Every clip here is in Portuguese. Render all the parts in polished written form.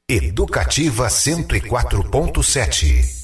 Educativa 104.7.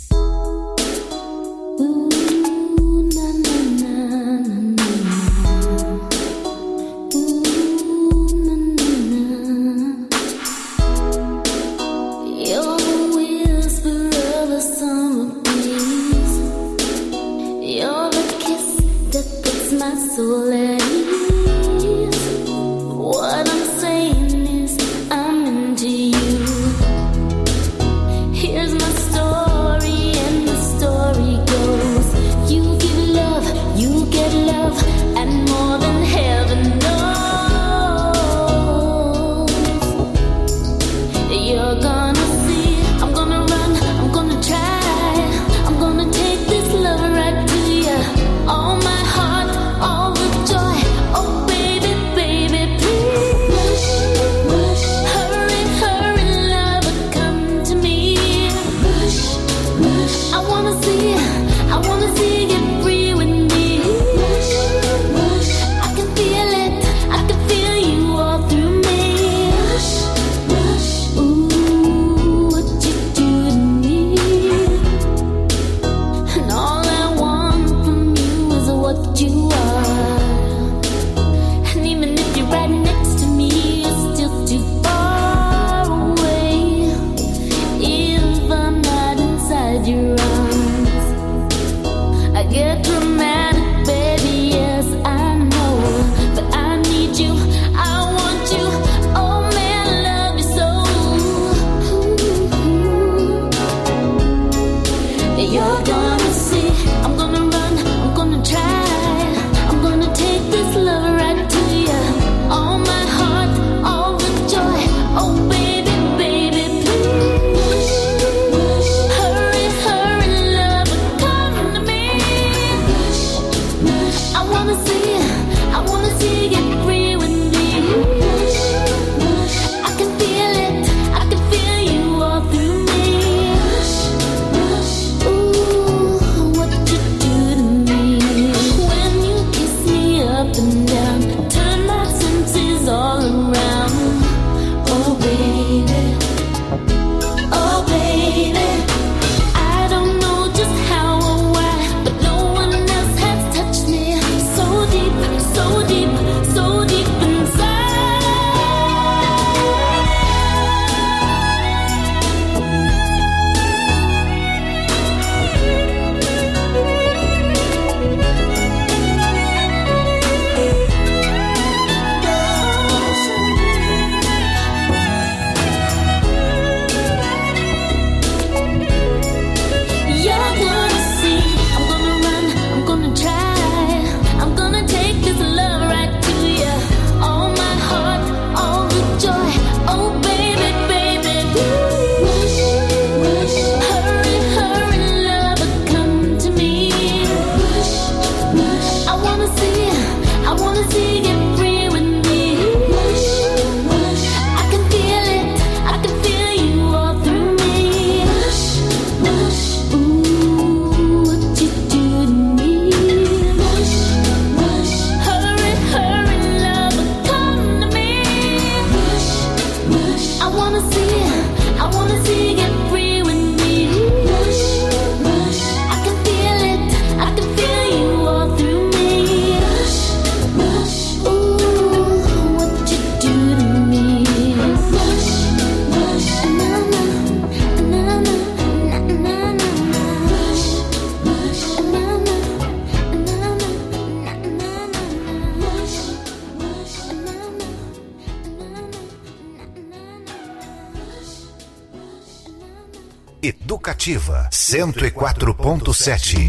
Educativa 104.7.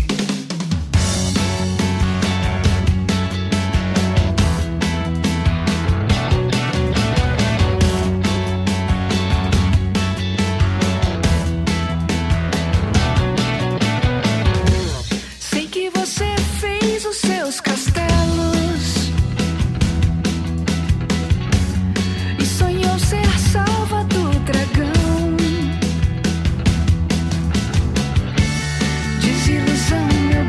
Desilusão, meu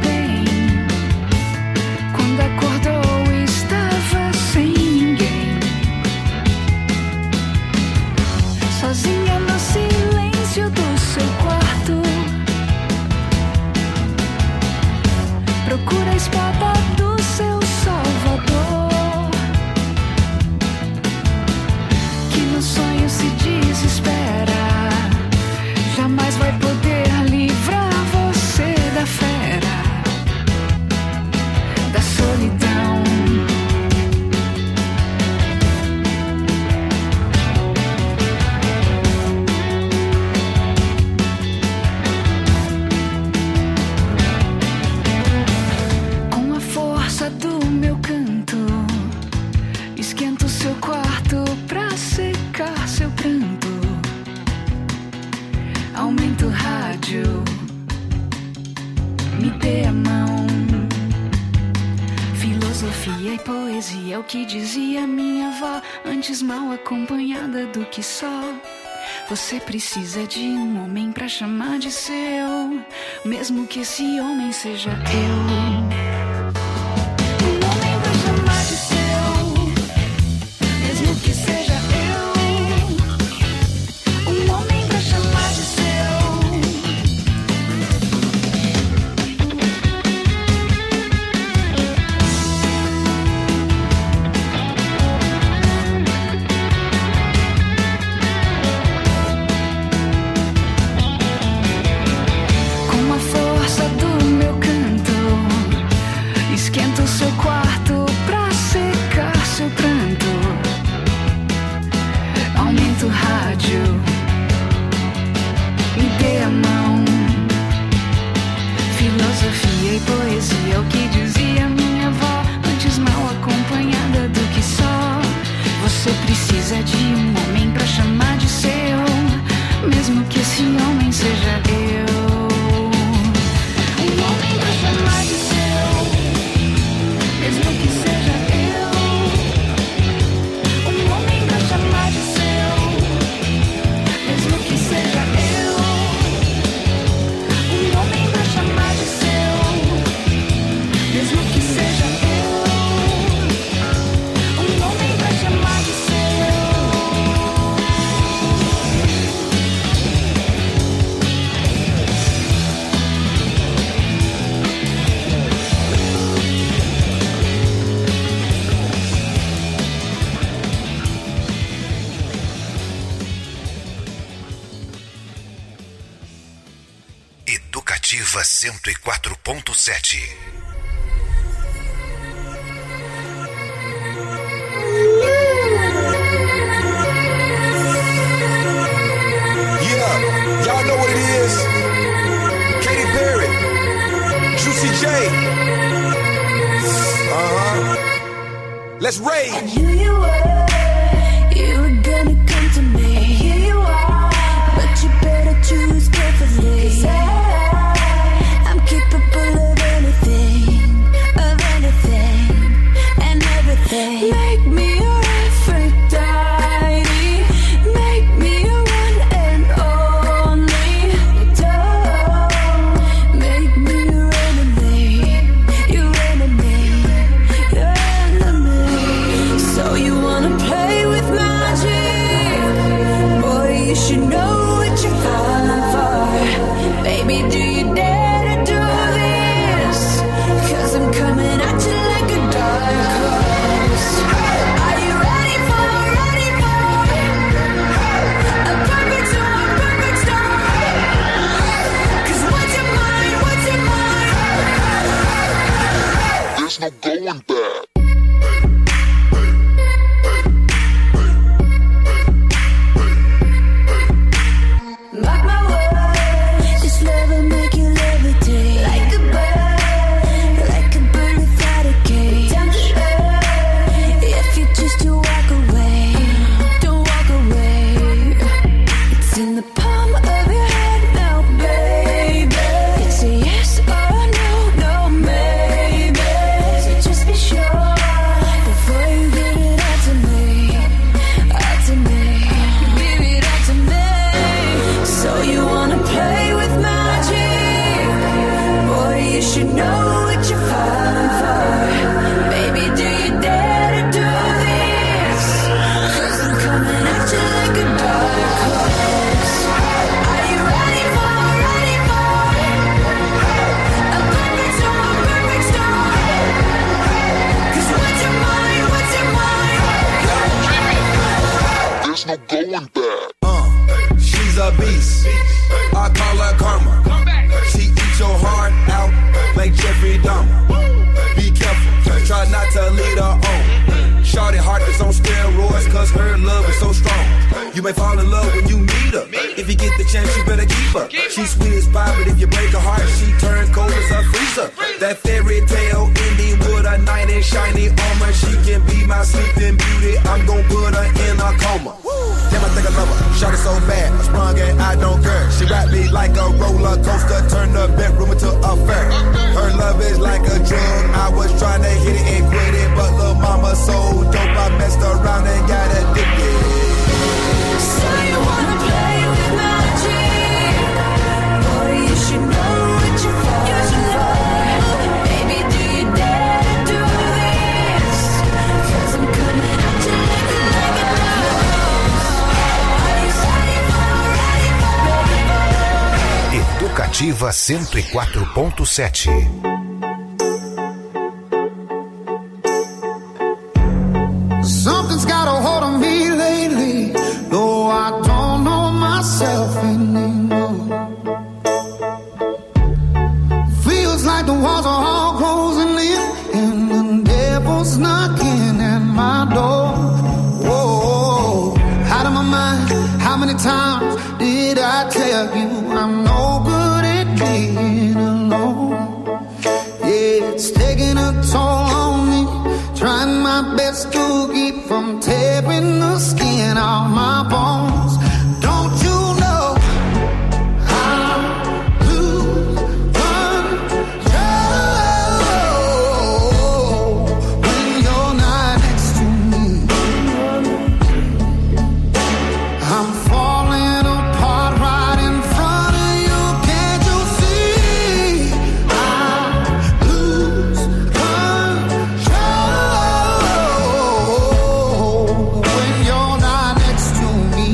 que dizia minha avó, antes mal acompanhada do que só. Você precisa de um homem pra chamar de seu, mesmo que esse homem seja eu. Educativa 104.7. Y'all know what it is. Katy Perry, Juicy J. Let's rage. I knew you were gonna come to me. Here you are, but you better choose carefully. 'Cause I'm capable of anything, and everything. Make me your Aphrodite, make me your one and only. Don't make me your enemy, your enemy, your enemy. So you wanna play with magic? Boy, you should know what you're falling for. Baby, do you dare to do this? 'Cause I'm coming at you like a dark horse. Are you ready for a perfect storm? 'Cause what's your mind? There's no going back. Mark my words, this love will make you levitate. Like a bird without a cage. Down to earth, if you choose to walk away, don't walk away. It's in the palm of your hand now, baby. It's a yes or a no, maybe. So just be sure before you give it all to me, give it all to me. So you wanna play with magic? Boy, you should know what you're falling for. Baby, do you dare to do this? 'Cause I'm coming at you like a dark horse. Are you ready for a perfect storm? 'Cause what's your mind? There's no going back. She's a beast. I call her karma. She eats your heart out like Jeffrey Dahmer. Be careful, try not to lead her on. Shorty heart is on steroids 'cause her love is so strong. You may fall in love when you meet her. If you get the chance, you better keep her. She's sweet as pie, but if you break her heart, she turns cold as a freezer. That fairy tale ending with a knight in shiny armor. She can be my sleeping beauty. I'm gon' put her in a coma. Damn, I think I love her. Shot it so bad, I sprung and I don't care. She wrapped me me like a roller coaster, turn the bedroom into a fair. Her love is like a drug, I was trying to hit it and quit it, but lil' mama so dope, I messed around and got addicted. So you wanna play with magic? Boy, you should know what you're falling for. Baby, do you dare to do this? 'Cause I'm coming at you like a Are you ready for? Educativa 104.7. Something's got a hold on me lately, though I don't know myself anymore. Feels like the walls are all closing in, and the devil's knocking at my door. Whoa, out of my mind, how many times did I tell you I'm no good at being alone? Yeah, it's taking a toll on me, trying my best to keep from tearing the skin off my bones. Don't you know I lose control when you're not next to me? I'm falling apart right in front of you. Can't you see? I lose control when you're not next to me.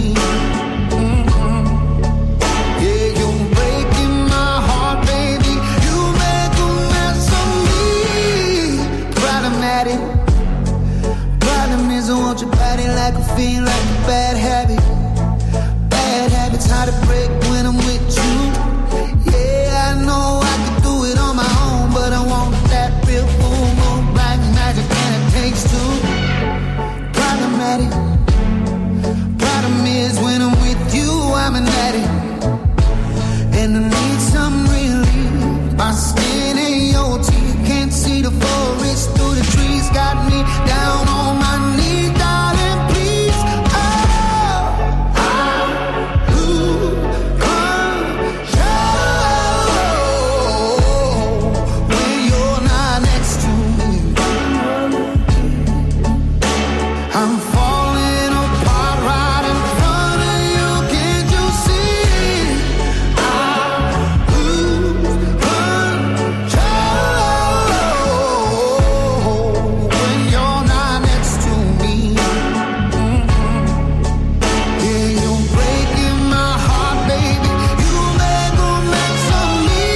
Yeah, you're breaking my heart, baby. You make a mess of me. Problematic. Problem is I want your body like a fiend, like a bad habit. Bad habits hard to break when I'm with you. Yeah, I know I can do it on my own, but I want that real full moon black magic, and it takes two. Problematic. Problem is when I'm with you, I'm an addict, and I need some relief. My skin ain't your teeth, can't see the forest through the trees. Got me down on my knees, darling, please. Oh, I lose control when you're not next to me. I'm falling apart right in front of you. Can't you see? I lose control when you're not next to me. Yeah, you're breaking my heart, baby. You make a mess of me.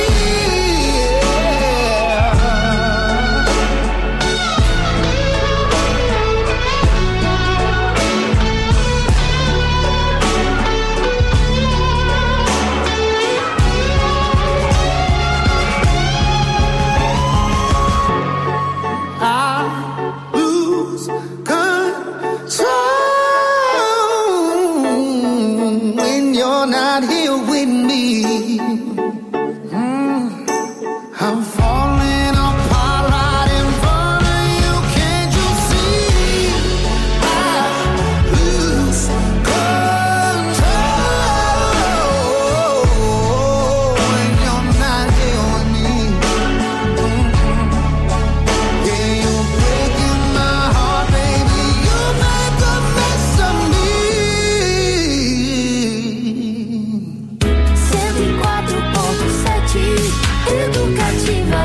I lose control when you're not here with me. I'm falling apart right in front of you. Can't you see? I lose control when you're not here with me. Yeah, you're breaking my heart, baby. You make a mess of me. 104.7 Educativa.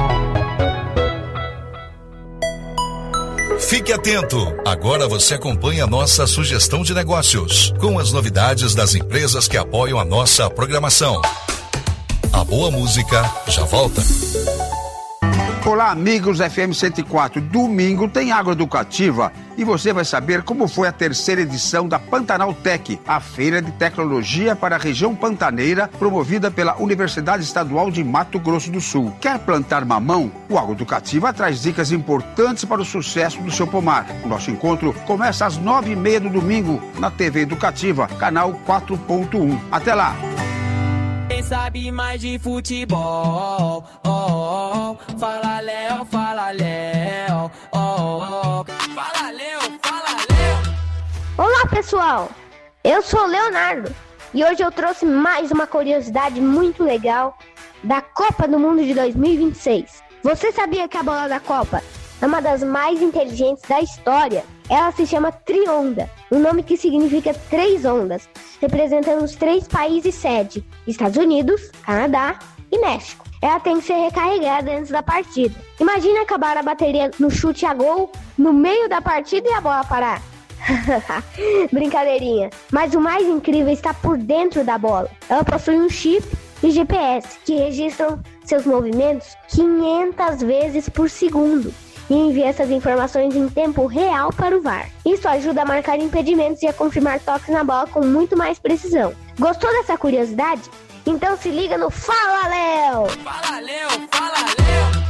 Fique atento. Agora você acompanha a nossa sugestão de negócios, com as novidades das empresas que apoiam a nossa programação. A boa música já volta. Olá, amigos FM 104. Domingo tem Agroeducativa e você vai saber como foi a terceira edição da Pantanal Tech, a feira de tecnologia para a região pantaneira, promovida pela Universidade Estadual de Mato Grosso do Sul. Quer plantar mamão? O Agroeducativa traz dicas importantes para o sucesso do seu pomar. O nosso encontro começa às 9h30 do domingo na TV Educativa, canal 4.1. Até lá! Quem sabe mais de futebol, oh, oh. Fala Léo, fala Léo, oh, oh. Fala Léo, fala Léo. Olá pessoal, eu sou o Leonardo E hoje eu trouxe mais uma curiosidade muito legal da Copa do Mundo de 2026. Você sabia que a bola da Copa é uma das mais inteligentes da história? Ela se chama Trionda, um nome que significa 3 ondas, representando os 3 países sede, Estados Unidos, Canadá e México. Ela tem que ser recarregada antes da partida. Imagina acabar a bateria no chute a gol no meio da partida e a bola parar. Brincadeirinha. Mas o mais incrível está por dentro da bola. Ela possui um chip e GPS que registram seus movimentos 500 vezes por segundo e envia essas informações em tempo real para o VAR. Isso ajuda a marcar impedimentos e a confirmar toques na bola com muito mais precisão. Gostou dessa curiosidade? Então se liga no Fala Léo! Fala Léo, fala Léo!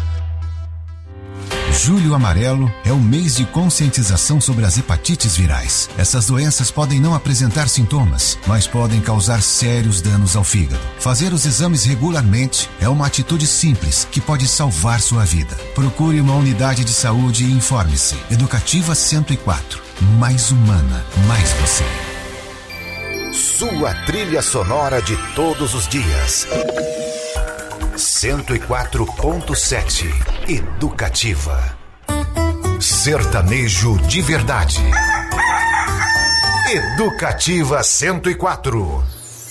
Julho Amarelo é o mês de conscientização sobre as hepatites virais. Essas doenças podem não apresentar sintomas, mas podem causar sérios danos ao fígado. Fazer os exames regularmente é uma atitude simples que pode salvar sua vida. Procure uma unidade de saúde e informe-se. Educativa 104. Mais humana, mais você. Sua trilha sonora de todos os dias. 104.7 Educativa. Sertanejo de verdade. Educativa 104.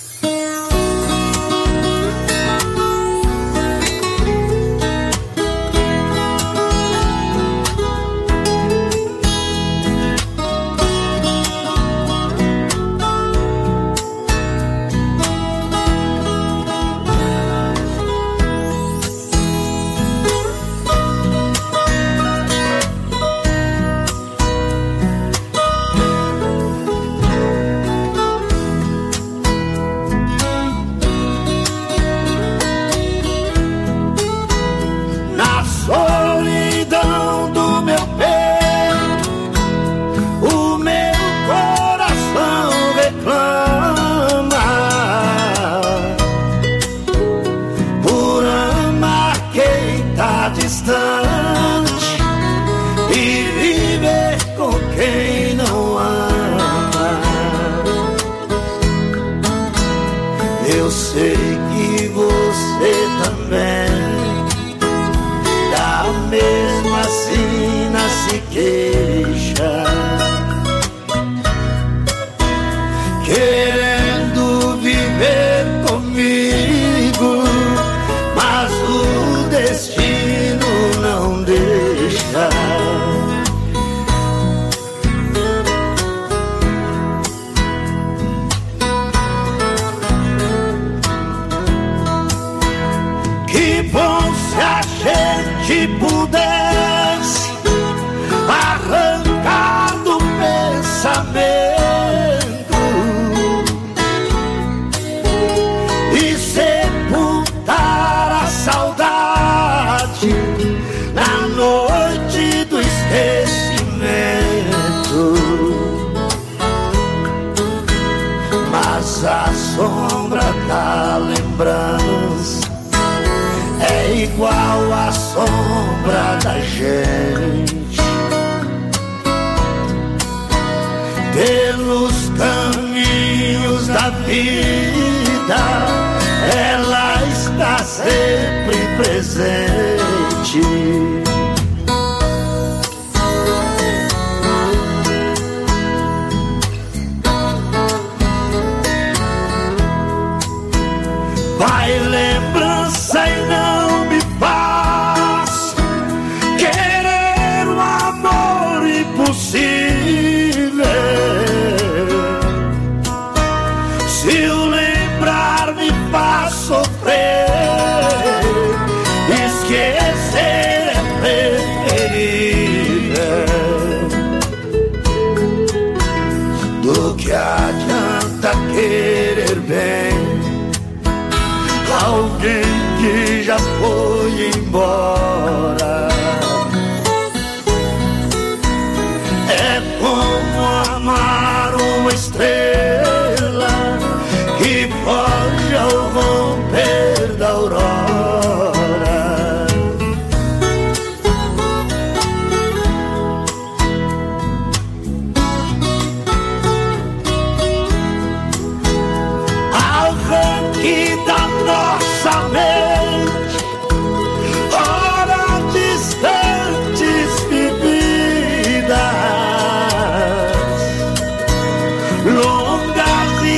Igual a sombra da gente pelos caminhos da vida, ela está sempre presente. Vai lembrança e não me faz querer um amor impossível. Se o lembrar me faz sofrer, esquecer é preferível. Do que adianta querer bem alguém que já foi embora? É como amar uma estrela que foge ao romper da aurora.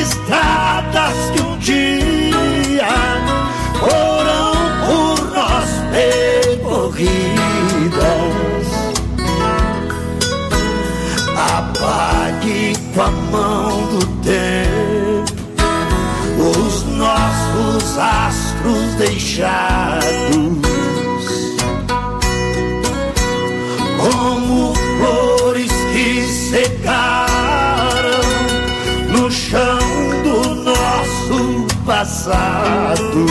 estradas que um dia foram por nós percorridas, apague com a mão do tempo os nossos astros deixados, como flores que secaram no chão do nosso passado.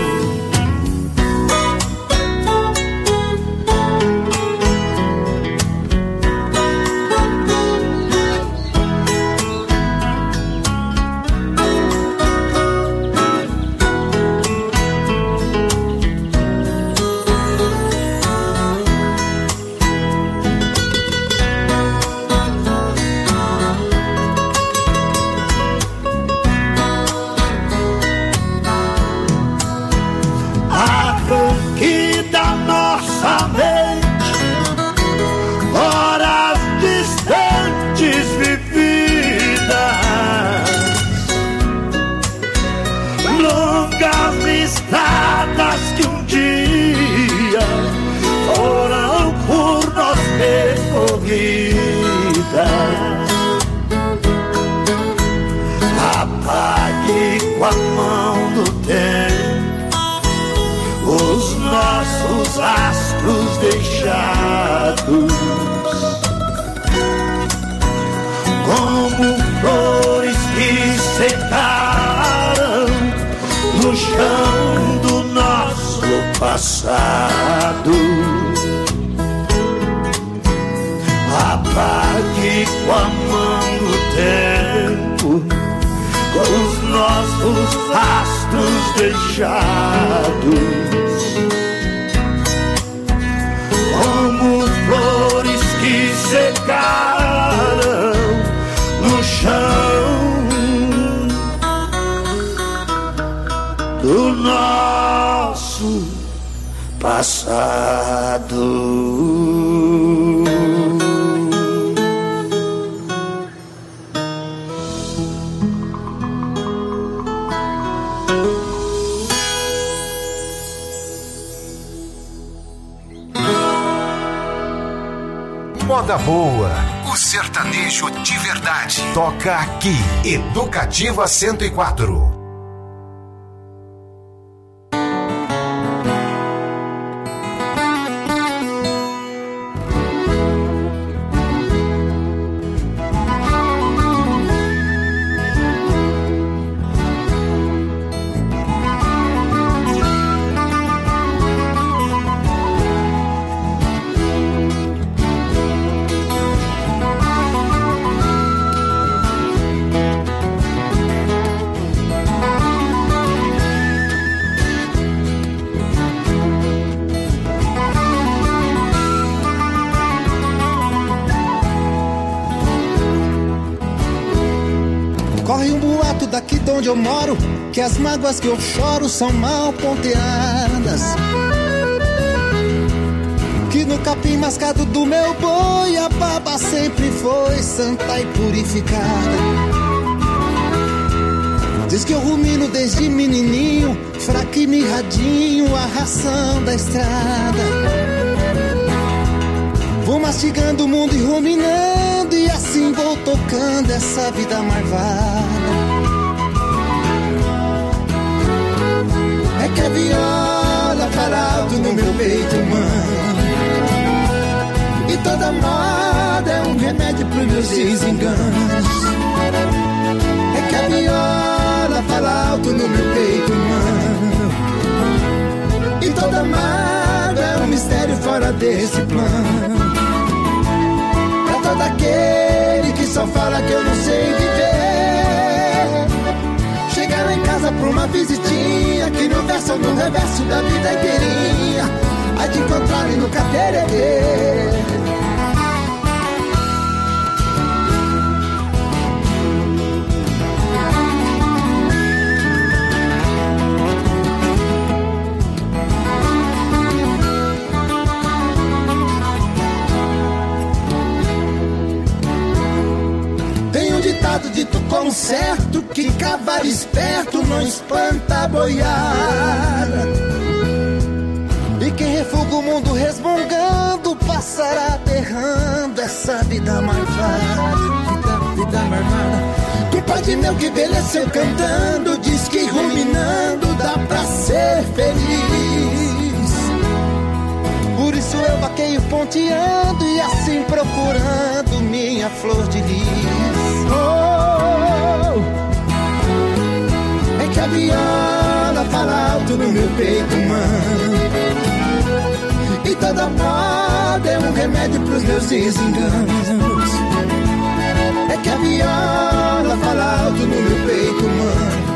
Apague com a mão do tempo os nossos astros deixados, como flores que secaram no chão do nosso passado. Apague com a mão do tempo os nossos astros deixados, como flores que secaram no chão do nosso passado. Moda boa, o sertanejo de verdade. Toca aqui, Educativa 104. Daqui de onde eu moro, que as mágoas que eu choro são mal ponteadas, que no capim mascado do meu boi a baba sempre foi santa e purificada. Diz que eu rumino desde menininho, fraco e mirradinho, a ração da estrada. Vou mastigando o mundo e ruminando, e assim vou tocando essa vida marvada. É que a viola fala alto no meu peito humano, e toda moda é um remédio pros meus desenganos. É que a viola fala alto no meu peito humano, e toda moda é um mistério fora desse plano. Pra todo aquele que só fala que eu não sei viver, chegar lá em casa pra uma visitinha, que no verso ou no reverso da vida inteirinha há de encontrar e nunca perder. Tem um ditado dito concerto que cavalo esperto não espanta a boiada. E quem refuga o mundo resmungando passará berrando essa vida marvada. Vida marvada. Culpa de meu que envelheceu cantando, diz que ruminando dá pra ser feliz. Por isso eu vaqueio ponteando e assim procurando minha flor de lis. Oh, é que a viola fala alto no meu peito, mano. E toda moda é um remédio pros meus desenganos. É que a viola fala alto no meu peito, mano.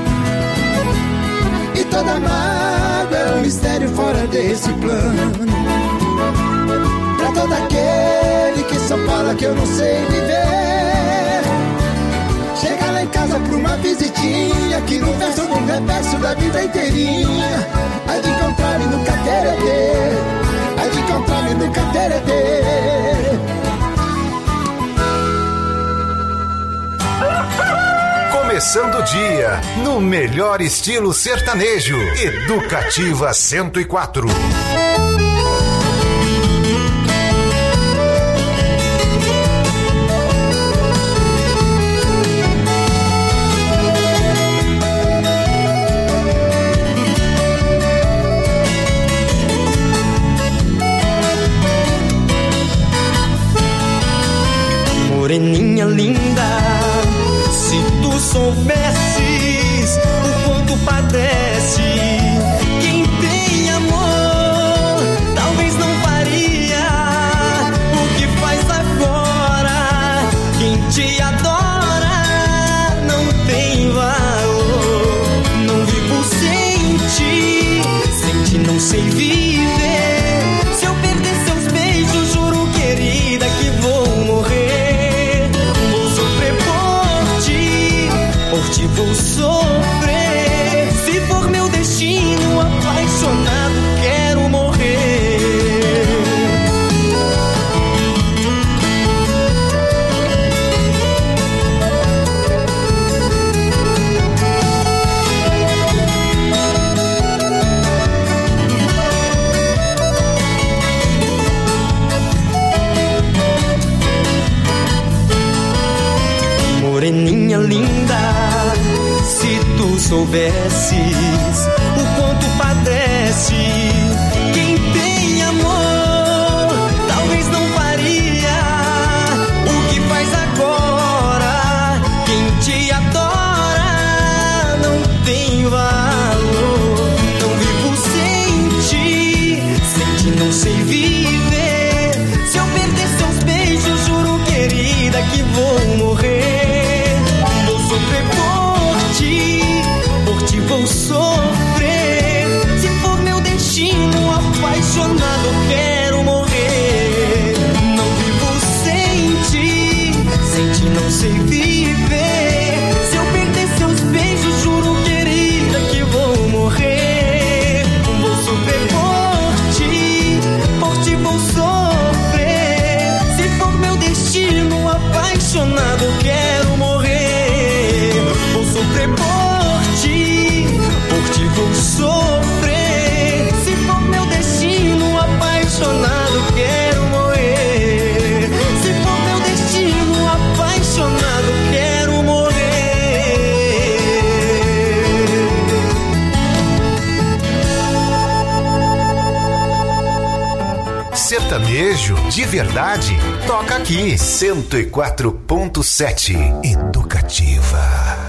E toda mágoa é um mistério fora desse plano. Pra todo aquele que só fala que eu não sei viver, chega lá em casa pra uma visitinha, que no verso do reverso da vida inteirinha há de encontrar-me no cateretê, há de encontrar-me no cateretê. Começando o dia no melhor estilo sertanejo. Educativa 104. Moreninha linda, se tu soubesses o quanto padece quem tem amor, talvez não faria o que faz agora. Quem te adora não tem valor. Não vivo sem ti não sei viver. Se eu perder seus beijos, juro, querida, que vou morrer. Vou sofrer por ti vou sofrer. Se for meu destino, apaixonado quero morrer. Moreninha linda, se tu soubesses o quanto padece quem tem amor, talvez não faria o que faz agora. Quem te adora não tem valor. Não vivo sem ti não sei viver. Se eu perder seus beijos, juro, querida, que vou morrer. Por ti vou sofrer. Se for meu destino, apaixonado quero morrer. Não vivo sem ti não sei viver. Se eu perder seus beijos, juro, querida, que vou morrer. Vou sofrer por ti vou sofrer. Se for meu destino, apaixonado quero morrer. Vou sofrer por ti vou sofrer. Se for meu destino, apaixonado quero morrer. Se for meu destino, apaixonado quero morrer. Sertanejo de verdade, toca aqui. 104.7 Educativa.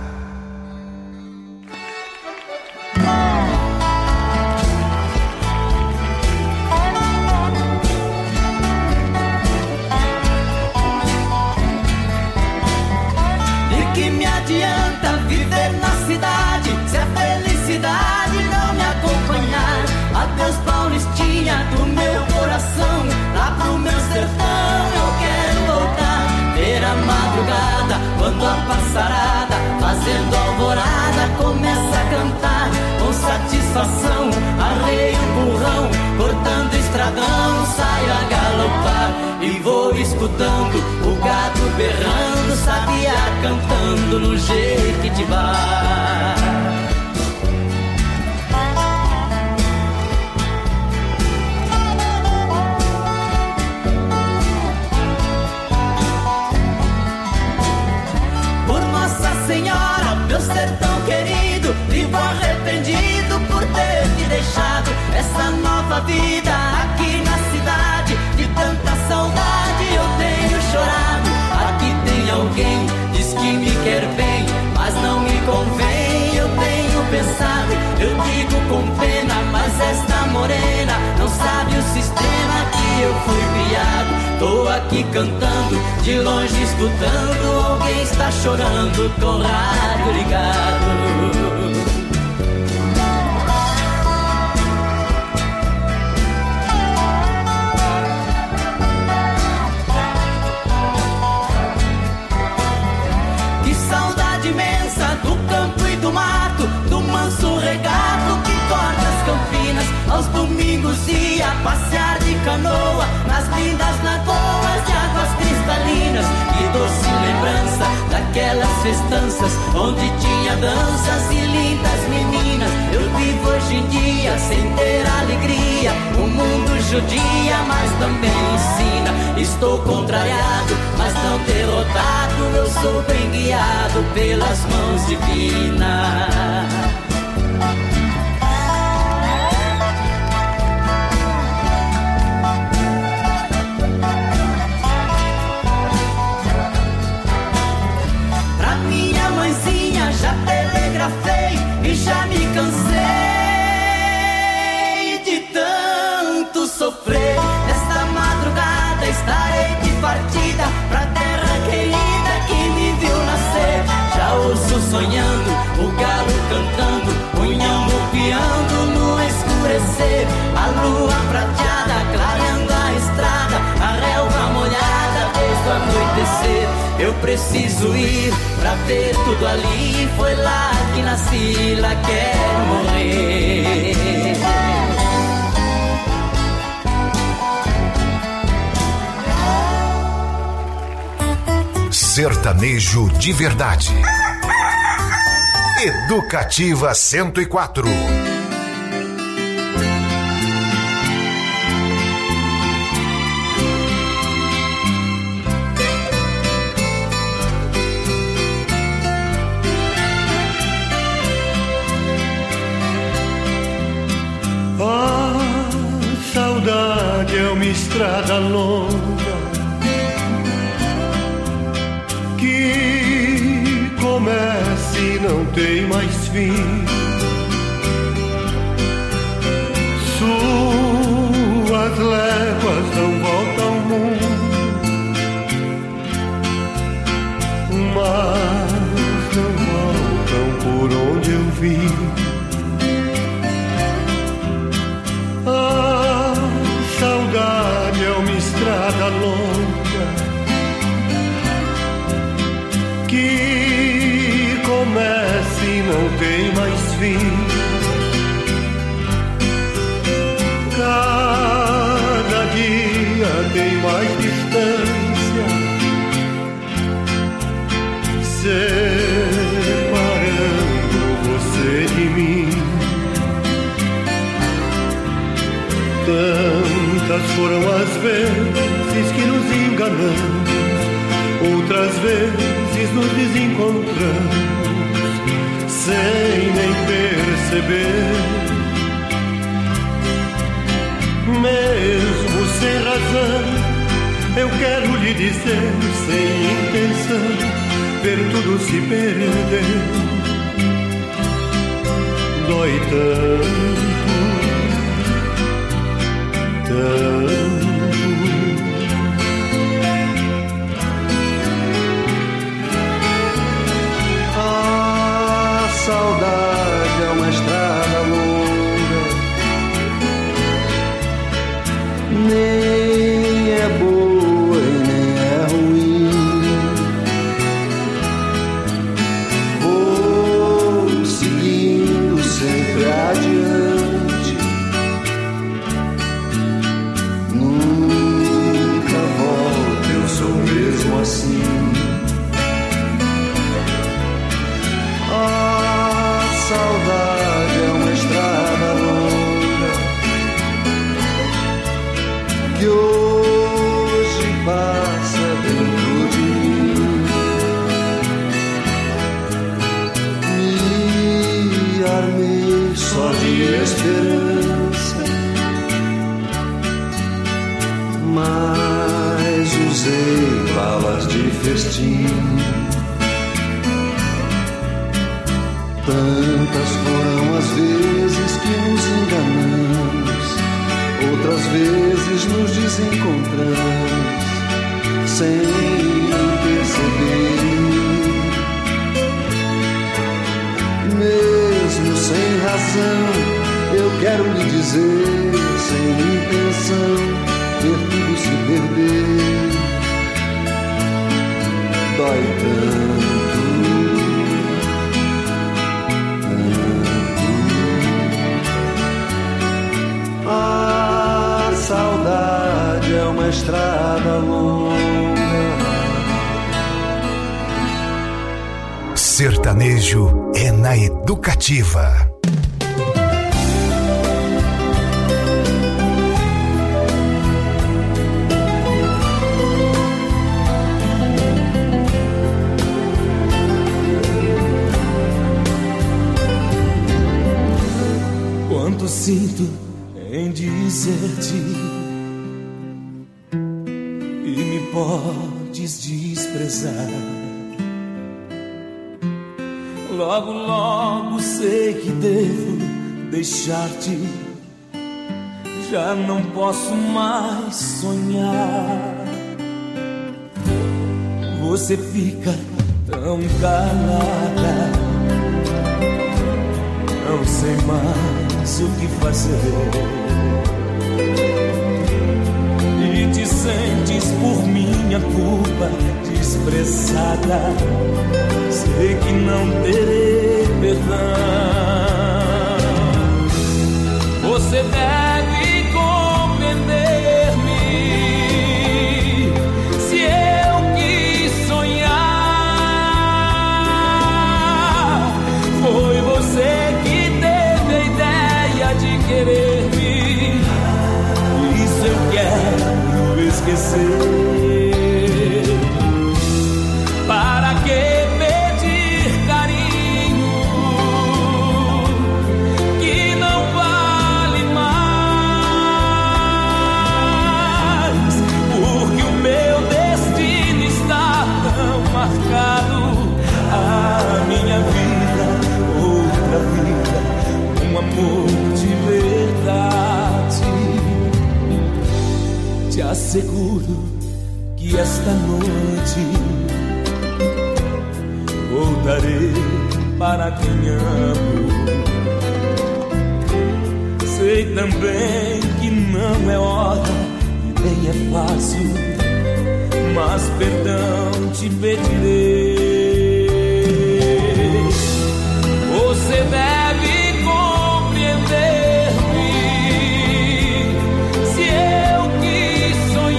Do meu coração, lá pro meu sertão eu quero voltar. Ver a madrugada, quando a passarada, fazendo alvorada, começa a cantar. Com satisfação, arreio o burrão, cortando estradão, saio a galopar. E vou escutando o gado berrando, sabia cantando no Jequitibá. Por Nossa Senhora, meu sertão querido, vivo arrependido por ter te deixado. Essa nova vida aqui na cidade, de tanta saudade eu tenho chorado. Aqui tem alguém, diz que me quer bem, mas não me convém, eu tenho pensado. Eu digo com pena, mas esta morena não sabe o sistema que eu fui criado. Tô aqui cantando, de longe escutando, alguém está chorando com o rádio ligado. Do campo e do mato, do manso regato que corta as campinas. Aos domingos ia passear de canoa nas lindas lagoas de águas cristalinas. Que doce lembrança daquelas festanças onde tinha danças e lindas meninas. Eu vivo hoje em dia sem ter alegria. O mundo judia, mas também ensina. Estou contrariado, mas não derrotado. Eu sou bem guiado pelas mãos divinas. Pra minha mãezinha já telegrafei e já me cansei de tanto sofrer. Nesta madrugada estarei de partida pra terra querida que me viu nascer. Já ouço sonhando, o galo cantando, o inhambo piando no escurecer. A lua prateada clareando a estrada, a relva molhada desde o anoitecer. Eu preciso ir pra ver tudo ali, foi lá que nasci, lá quero morrer. Sertanejo de verdade. Educativa 104. A saudade é uma estrada longa que começa e não tem mais fim. Suas léguas dão volta ao mundo, mas não voltam por onde eu vim. A saudade é uma estrada longa que começa e não tem mais fim. Cada dia tem mais distância, separando você de mim. Tantas foram as vezes que nos enganamos, outras vezes nos desencontramos, sem nem perceber. Mesmo sem razão, eu quero lhe dizer, sem intenção, ver tudo se perder. Dói tanto, tanto. Saudade é uma estrada longa, nem é boa e nem é ruim. Vou seguindo sempre adiante, Tantas foram as vezes que nos enganamos, outras vezes nos desencontramos, sem perceber. Mesmo sem razão, eu quero lhe dizer, sem intenção, ver tudo se perder. Dói tanto, tanto. A saudade é uma estrada longa. Sertanejo é na Educativa. Quanto sinto em dizer-te e me podes desprezar. Logo, logo sei que devo deixar-te. Já não posso mais sonhar. Você fica tão calada, não sei mais o que fazer. E te sentes por minha culpa desprezada. Sei que não terei perdão. Você deve compreender-me. Se eu quis sonhar, foi você que teve a ideia de querer-me. Isso eu quero esquecer. Para que pedir carinho que não vale mais? Porque o meu destino está tão marcado. A minha vida, outra vida, um amor de verdade. Te asseguro que esta noite voltarei para quem amo. Sei também que não é hora e nem é fácil, mas perdão te pedirei. Você deve compreender-me. Se eu quis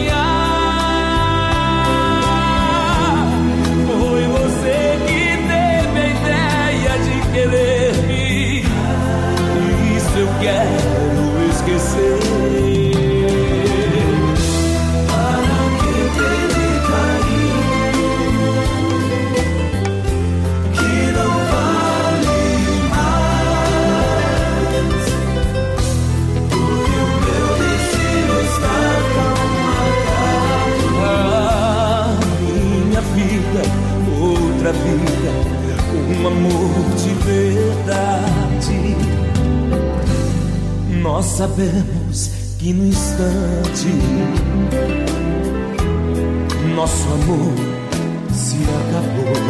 sonhar, foi você que querer-me. Isso eu quero esquecer. Para que pedir carinho que não vale mais? Porque o meu destino está tão marcado. A minha vida, outra vida, um amor de verdade. Nós sabemos que no instante nosso amor se acabou.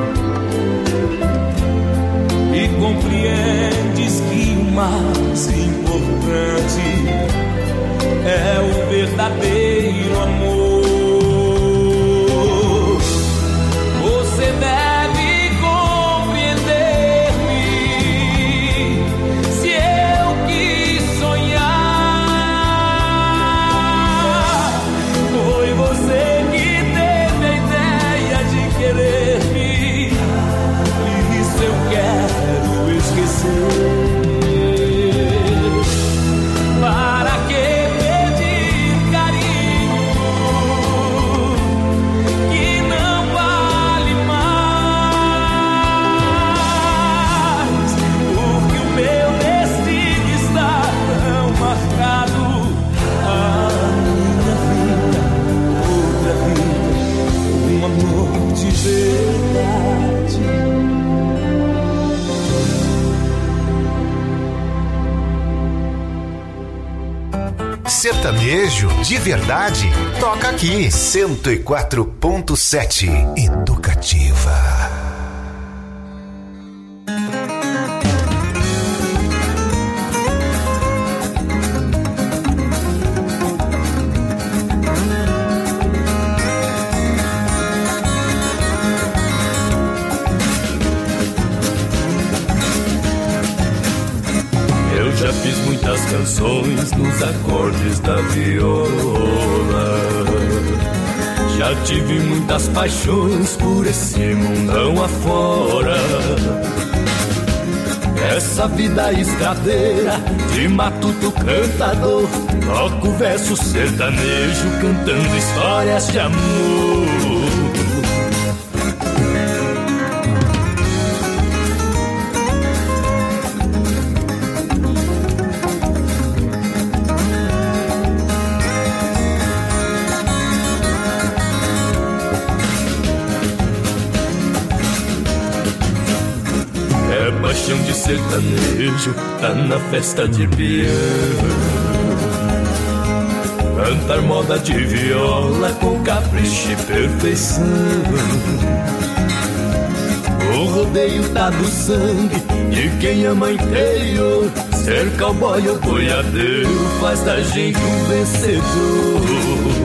E compreendes que o mais importante é o verdadeiro amor. Você deve compreender-me. Se eu quis sonhar, foi você que teve a ideia de querer-me. Sertanejo de verdade, toca aqui. 104.7 Educativa. Já fiz muitas canções nos acordes da viola. Já tive muitas paixões por esse mundão afora. Essa vida estradeira de matuto cantador, toco verso sertanejo cantando histórias de amor. Paixão de sertanejo tá na festa de piano. Cantar moda de viola com capricho e perfeição. O rodeio tá do sangue de quem ama interior. Ser cowboy ou boiadeiro faz da gente um vencedor.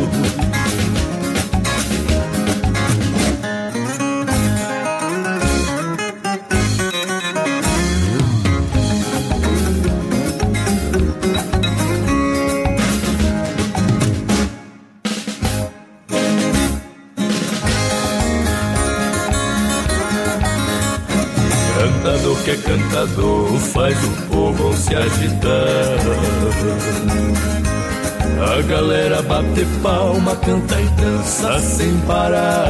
Que é cantador faz o povo se agitar. A galera bate palma, canta e dança sem parar.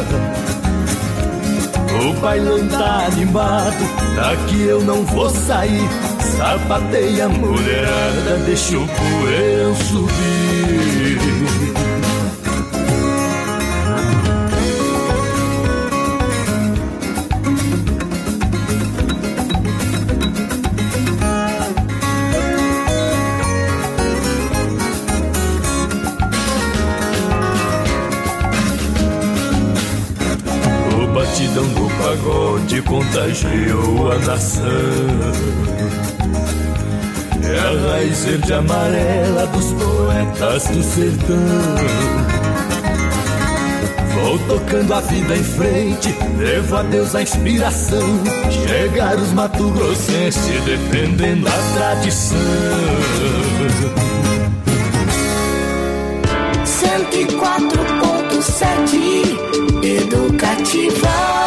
O bailão tá animado, daqui eu não vou sair. Sapateia a mulherada, deixa o poeirão subir. Do pagode contagiou a nação. É a raiz verde amarela dos poetas do sertão. Vou tocando a vida em frente, levo a Deus a inspiração. Chegaram os mato-grossenses defendendo a tradição. 104.7 Educativa.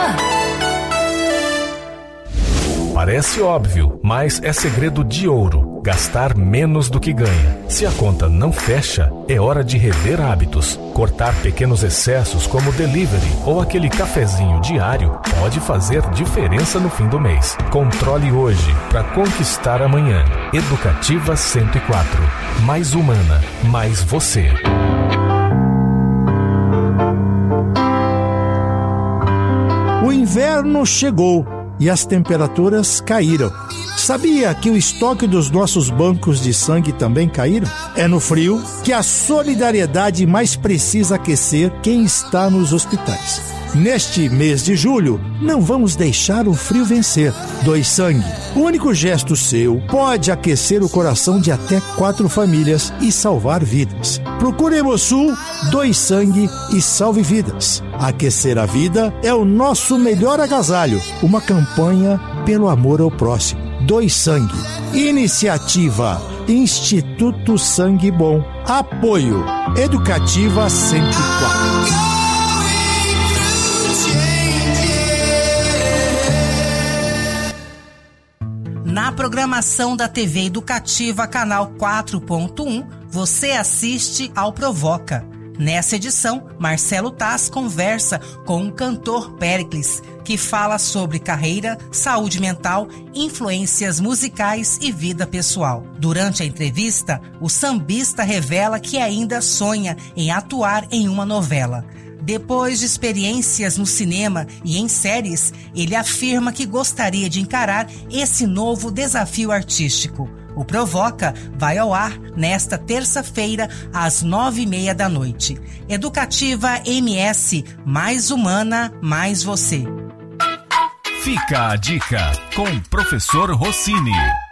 Parece óbvio, mas é segredo de ouro. Gastar menos do que ganha. Se a conta não fecha, é hora de rever hábitos. Cortar pequenos excessos como delivery ou aquele cafezinho diário pode fazer diferença no fim do mês. Controle hoje para conquistar amanhã. Educativa 104. Mais humana, mais você. O inverno chegou e as temperaturas caíram. Sabia que o estoque dos nossos bancos de sangue também caíram? É no frio que a solidariedade mais precisa aquecer quem está nos hospitais. Neste mês de julho, não vamos deixar o frio vencer. Doe sangue. O único gesto seu pode aquecer o coração de até 4 famílias e salvar vidas. Procure Hemosul, doe sangue e salve vidas. Aquecer a vida é o nosso melhor agasalho. Uma campanha pelo amor ao próximo. Doe sangue. Iniciativa Instituto Sangue Bom. Apoio Educativa 104. Na programação da TV Educativa Canal 4.1, você assiste ao Provoca. Nessa edição, Marcelo Taz conversa com o cantor Péricles, que fala sobre carreira, saúde mental, influências musicais e vida pessoal. Durante a entrevista, o sambista revela que ainda sonha em atuar em uma novela. Depois de experiências no cinema e em séries, ele afirma que gostaria de encarar esse novo desafio artístico. O Provoca vai ao ar nesta terça-feira, às 9h30 da noite. Educativa MS, mais humana, mais você. Fica a dica com o professor Rossini.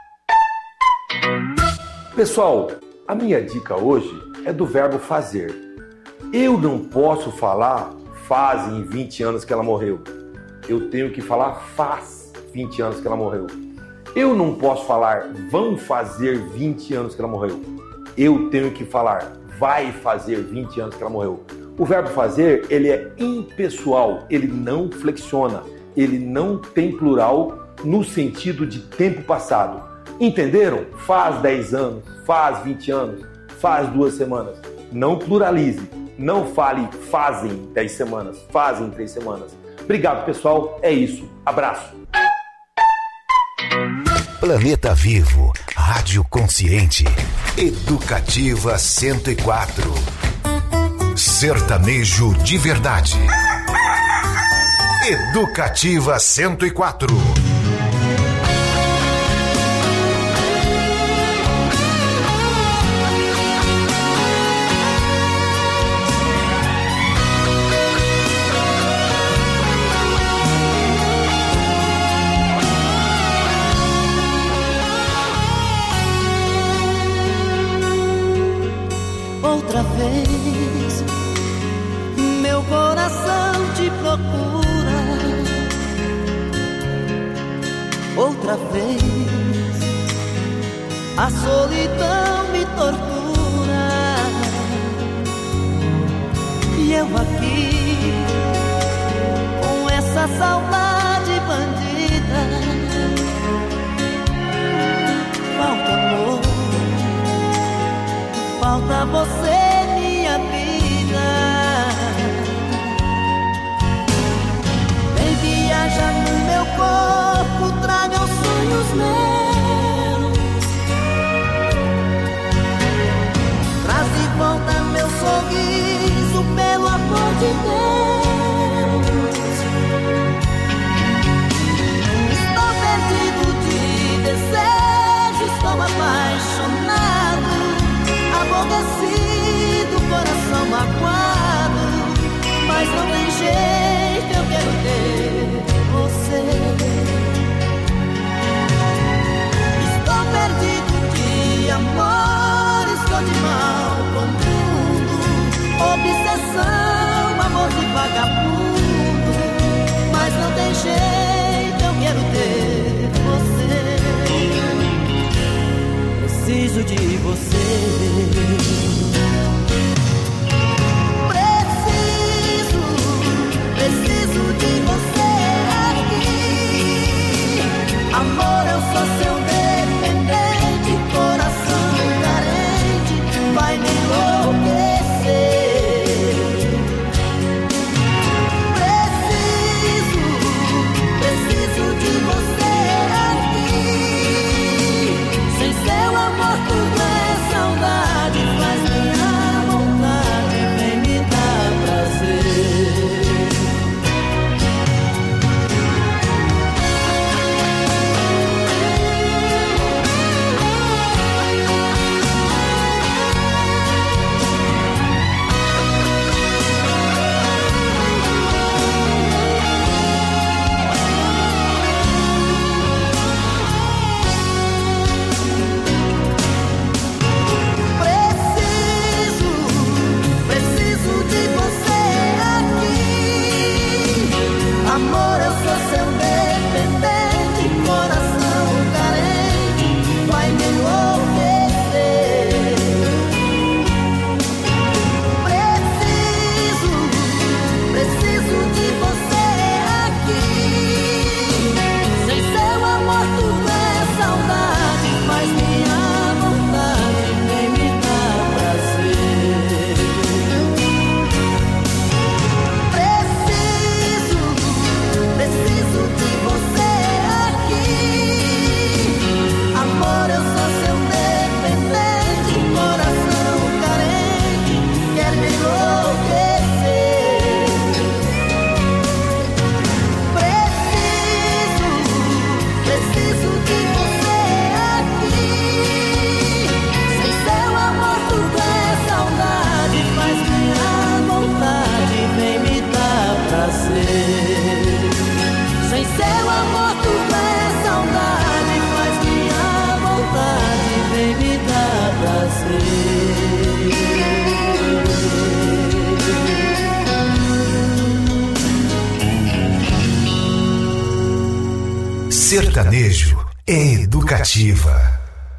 Pessoal, a minha dica hoje é do verbo fazer. Eu não posso falar fazem 20 anos que ela morreu. Eu tenho que falar faz 20 anos que ela morreu. Eu não posso falar vão fazer 20 anos que ela morreu. Eu tenho que falar vai fazer 20 anos que ela morreu. O verbo fazer, ele é impessoal, ele não flexiona, ele não tem plural no sentido de tempo passado. Entenderam? Faz 10 anos, faz 20 anos, faz 2 semanas. Não pluralize, não fale fazem 10 semanas, fazem 3 semanas. Obrigado, pessoal, é isso. Abraço. Planeta Vivo, Rádio Consciente, Educativa 104. Sertanejo de verdade. Educativa 104. Outra vez, meu coração te procura. Outra vez, a solidão me tortura. E eu aqui, com essa saudade bandida. Falta amor, falta você, minha vida. Vem viajar no meu corpo, traga os sonhos meus. Traz de volta meu sorriso, pelo amor de Deus. Estou perdido de desejo, estou apaixonado, aborrecido, coração magoado, mas não tem jeito, eu quero ter você. Estou perdido de amor, estou de mal com tudo, obsessão, amor de vagabundo, mas não tem jeito, eu quero ter você. Preciso de você. Preciso de você aqui. Amor, eu sou seu dependente, coração carente, vai me enlouquecer. Preciso de você aqui. Sem seu amor tudo é saudade. Sertanejo é Educativa.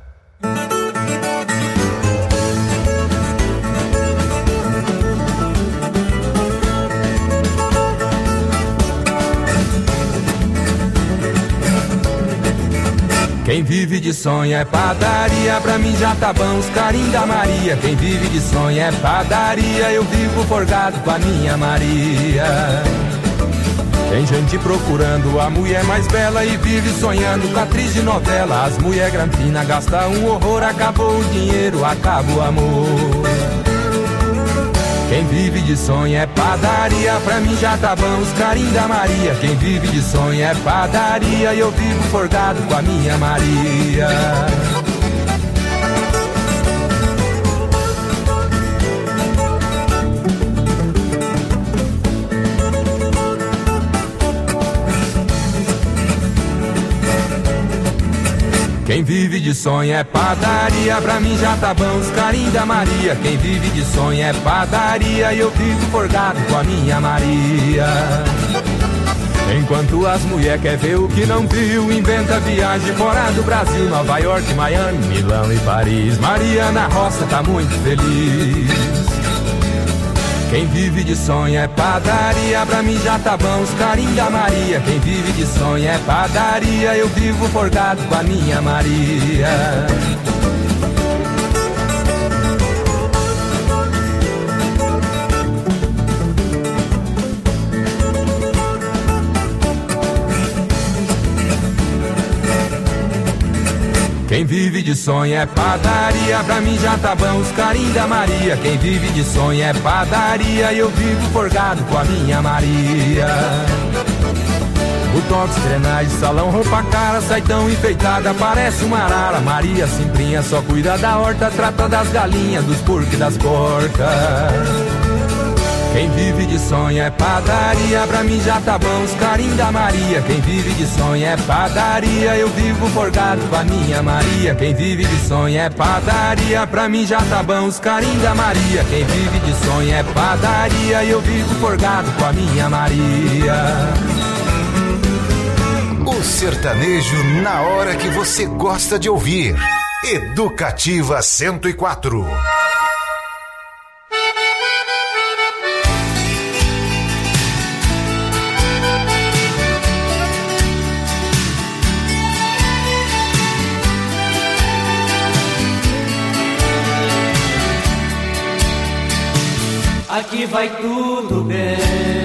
Quem vive de sonho é padaria, pra mim já tá bom os carinhos da Maria. Quem vive de sonho é padaria, eu vivo forgado com a minha Maria. Tem gente procurando a mulher mais bela e vive sonhando com a atriz de novela. As mulher granfina gastam um horror, acabou o dinheiro, acaba o amor. Quem vive de sonho é padaria, pra mim já tá bom os carinhos da Maria. Quem vive de sonho é padaria, eu vivo forgado com a minha Maria. Quem vive de sonho é padaria, pra mim já tá bom os carinhos da Maria. Quem vive de sonho é padaria, eu vivo forgado com a minha Maria. Enquanto as mulher quer ver o que não viu, inventa viagem fora do Brasil, Nova York, Miami, Milão e Paris. Maria na roça tá muito feliz. Quem vive de sonho é padaria, pra mim já tá bom os carinhos da Maria. Quem vive de sonho é padaria, eu vivo forgado com a minha Maria. Quem vive de sonho é padaria, pra mim já tá bom os carinhos da Maria. Quem vive de sonho é padaria, eu vivo forgado com a minha Maria. Botox, drenagem, salão, roupa cara, sai tão enfeitada, parece uma arara. Maria Simplinha só cuida da horta, trata das galinhas, dos porcos e das porcas. Quem vive de sonho é padaria, pra mim já tá bom os carinhos da Maria. Quem vive de sonho é padaria, eu vivo forgado com a minha Maria. Quem vive de sonho é padaria, pra mim já tá bom os carinhos da Maria. Quem vive de sonho é padaria, eu vivo forgado com a minha Maria. O sertanejo na hora que você gosta de ouvir. Educativa 104. Aqui vai tudo bem,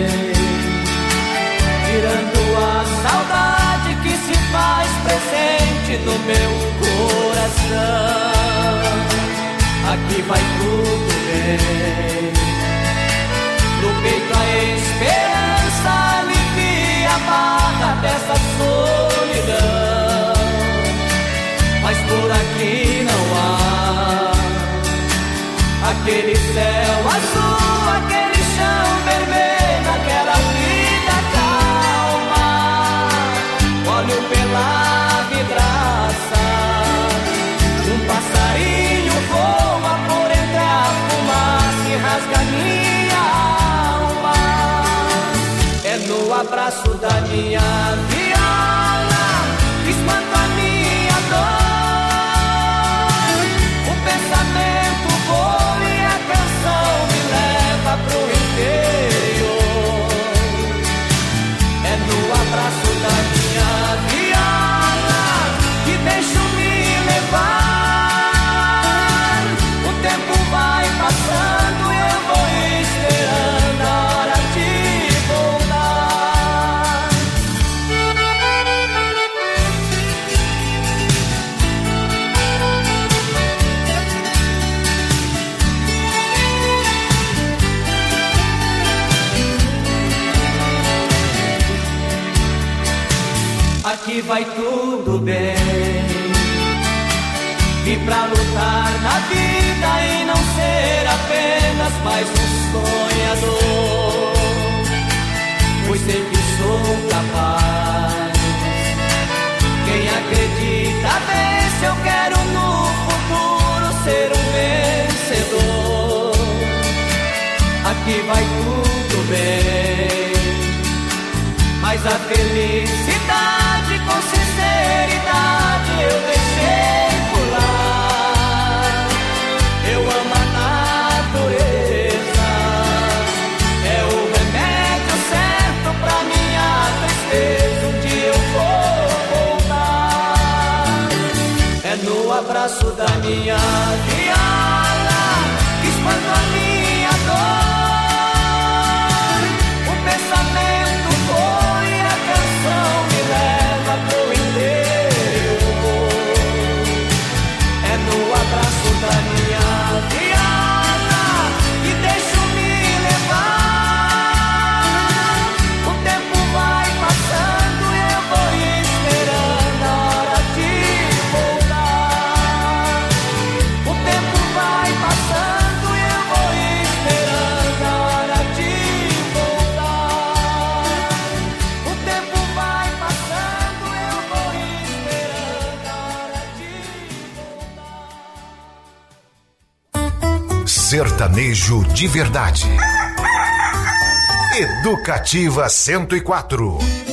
tirando a saudade que se faz presente no meu coração. Aqui vai tudo bem, no peito a esperança alivia a barra dessa solidão. Mas por aqui não há aquele céu azul, aquele chão vermelho, aquela vida calma. Olho pela vidraça, um passarinho voa por entre a fumaça e rasga minha alma. É no abraço da minha viola que espanta a minha dor. O pensamento voa e a canção me leva pro interior. É no abraço da minha viola que deixo me levar. O tempo vai passando e eu vou esperando a hora de voltar. Aqui vai tudo bem, vim pra lutar na vida e não ser apenas mais um sonhador. Pois sei que sou capaz, quem acredita vence. Eu quero no futuro ser um vencedor. Aqui vai tudo bem, mas a felicidade com certeza abraço da minha viola, que espanta a minha dor. O pensamento foi, a canção me leva pro interior. É no abraço da minha viola que deixo-me levar. O tempo vai passando e eu vou esperando a hora de voltar. O tempo vai passando e eu vou esperando a hora de voltar. O tempo vai passando e eu vou esperando a hora de voltar. Sertanejo de verdade. Educativa 104.